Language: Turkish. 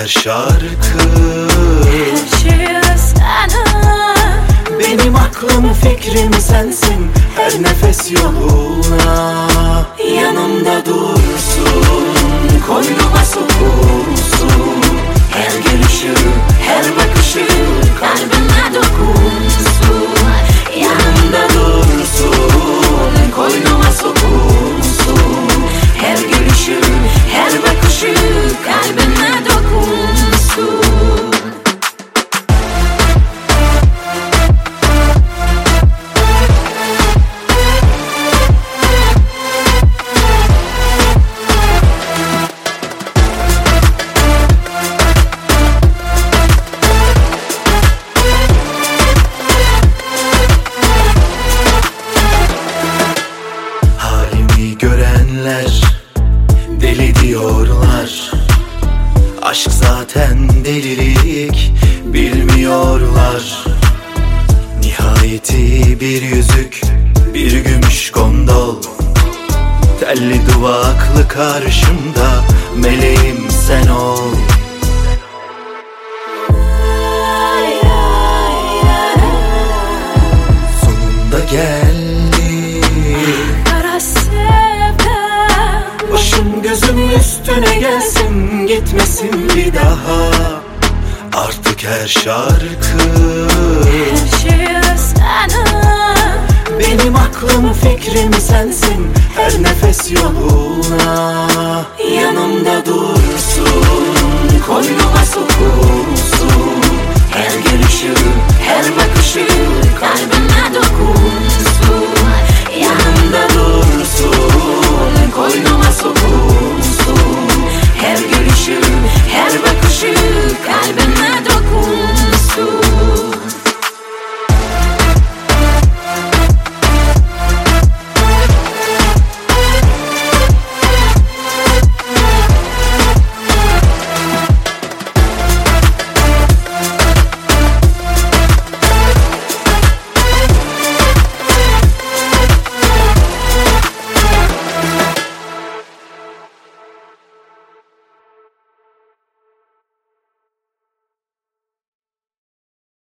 şarkı, her şey sana. benim aklım fikrim sensin, her nefes yoluna yanımda dursun, koynuma sokulsun. Her gülüşü, her bakışı kalbime dokunsun. Yanımda dursun, koynuma sokulsun. Her gülüşü, her bakışı kalbime dokunsun. Görenler deli diyorlar, aşk zaten delilik bilmiyorlar. Nihayeti bir yüzük, bir gümüş gondol, telli duvaklı karşımda meleğim sen ol. Sonunda geldi başım gözüm üstüne gelsin, gitmesin bir daha. Artık her şarkı, her şey sana. benim aklım fikrim sensin, her nefes yoluna yanımda dursun, koynuma sokulsun.